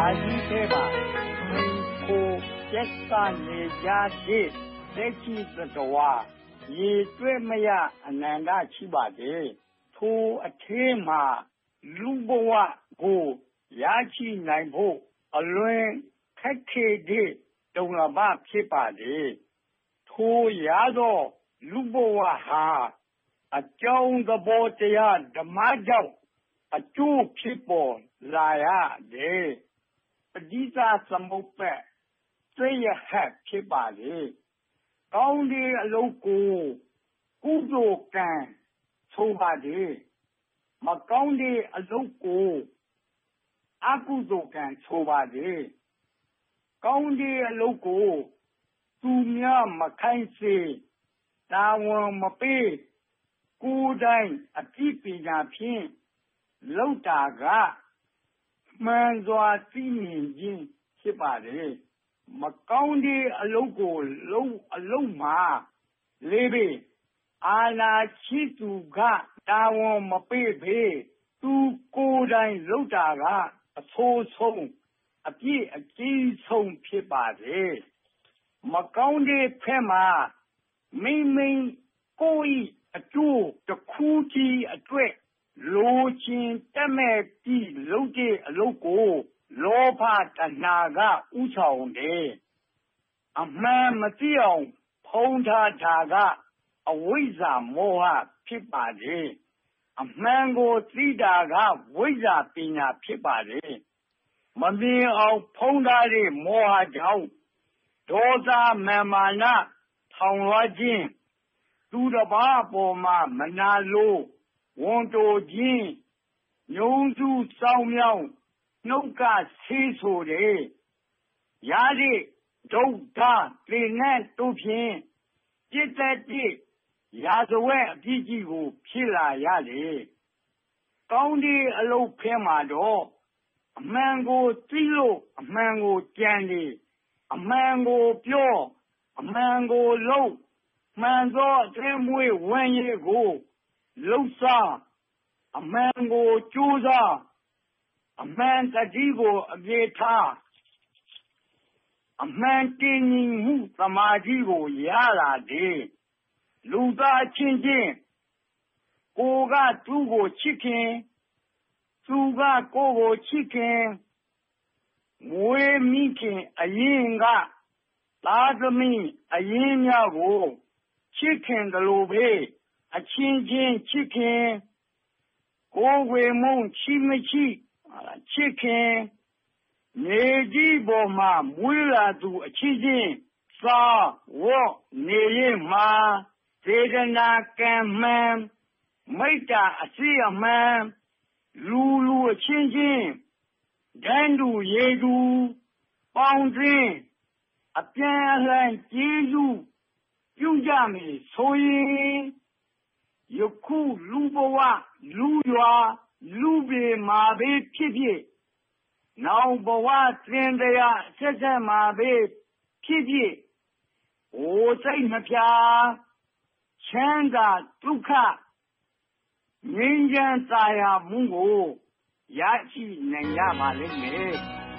ကြီးထဲမှာကိုကျက်စာနေကြတဲ့လက်ရှိသတ္တဝါရေတွေ့မရအနန္တရှိပါတယ်ထိုအထဲမှာလူဘဝကိုရရှိနိုင်ဖို့အလွန်ခက်ခဲတဲ့တုံလပဖြစ်ပါတယ်ထိုရသောလူဘဝဟာအကြောင်းသဘောတရားဓမ္မကြောင့်အကျိုးဖြစ်ပေါ်လာရတဲ့ပဋိစ္စသမုပ္ပါဒ်သိရဟတ်ဖြစ်ပါလေကောင်းတဲ့အလုပ်ကိုကုသိုလ်ကံဆိုပါလေမကောင်းတဲ့အလုပ်ကိုအကုသိုလ်ကံဆိုပါလေကောင်းတဲ့အလုပ်ကိုသူများမခိုင်းစေတာဝန်မပေးကိုယ်တိုင်အပြစ်ပညာဖြင့်လုပ်တာကမှန်စွာသိမြင်ခြင်းဖြစ်ပါလေမကောင်းတဲ့အလုပ်ကိုအလုပ်မှာလေးပေအာနာရှိသူကတာဝန်မပေးဖေးသူကိုယ်တိုင်လုပ်တာကအဆိုးဆုံးအပြစ်အကြီးဆုံးဖြစ်ပါလေမကောင်းတဲ့ဖက်မှာမိကိုယ်အကျိုးတစ်ခုတည်းအတွက်လိုချင်တတ်မဲ့ပြီးလုပ်တဲ့အလုပ်ကိုလောဘတဏှာကဥဆောင်တယ်အမှန်မသိအောင်ဖုံးထားတာကအဝိဇ္ဇာမောဟဖြစ်ပါတယ်အမှန်ကိုသိတာကဝိဇ္ဇာပညာဖြစ်ပါတယ်မမြင်အောင်ဖုံးထားတဲ့မောဟကြောင့်ဒေါသမာနထောင်လွှားခြင်းသူတစ်ပါးပေါ်မှာမနာလိုဝန်တိုခြင်းညုံစုစောင်းမြောင်းနှုတ်ကဆေးဆိုတယ်ရတဲ့ဒုက္ခသေနဲ့တို့ဖြင့်จิตတတိရာဇဝဲအပြစ်ကြီးကိုဖြစ်လာရတယ်ကောင်းတဲ့အလုပ်ဖဲမှာတော့အမှန်ကိုသိလို့အမှန်ကိုကြံတယ်အမှန်ကိုပြောအမှန်ကိုလုပ်မှန်သောအသွေးမွေးဝမ်းရည်ကိုလှုပ်ရှားအမှန်ကိုကြိုးစားအမှန်တတိကိုအပြေထားအမှန်တင်ညီမှုသမာဓိကိုရလာတယ်လူသားချင်းချင်းကိုကသူ့ကိုချစ်ခင်သူကကိုယ်ကိုချစ်ခင်မွေးမိခင်အရင်ကသာသမီအရင်များကိုချစ်ခင်တယ်လို့ပဲအချင်းချင်းချစ်ခင်ကိုယ်ဝေမုန်းချစ်မရှိချစ်ခင်နေကြီးပေါ်မှာမွေးလာသူအချင်းချင်းသာဝတ်နေရင်မှာစေတနာကံမှန်မိတ္တာအစီအမှန်လူအချင်းချင်းဒန်းတူရေတူပေါင်းခြင်းအပြန်အလှန်ကျေးဇူးပြုကြမည်ဆိုရင်ယခုလူဘဝလူရွာလူပေမှာပဲဖြစ်ဖြစ်နောက်ဘဝသင်တရားဆက်မှာပဲဖြစ်ဖြစ်ဟိုစိတ်မပြချမ်းသာဒုက္ခငြိမ်းချမ်းသာယာမှုကိုရရှိနိုင်ရပါလိမ့်မယ်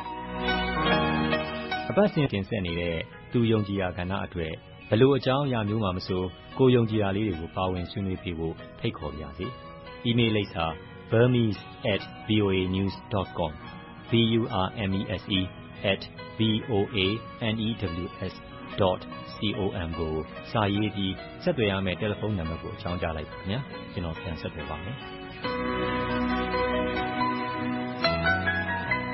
အပတ်စဉ်တင်ဆက်နေတဲ့သူယုံကြည်ရာကဏ္ဍအတွက်ဘလို့အကြောင်းအရာမျိုးမှမဆိုကိုယုံကြည်ရာလေးတွေကိုပါဝင်ဆွေးနွေးပြဖို့ဖိတ်ခေါ်ပါရစေ။ email လိပ်စာ burmese@voanews.com burmese@voanews.com ကိုစာရေးပြီးဆက်သွယ်ရမယ့်တယ်လီဖုန်းနံပါတ်ကိုအကြောင်းကြားလိုက်ပါခင်ဗျာ။ကျွန်တော်ပြန်ဆက်သွယ်ပါမယ်။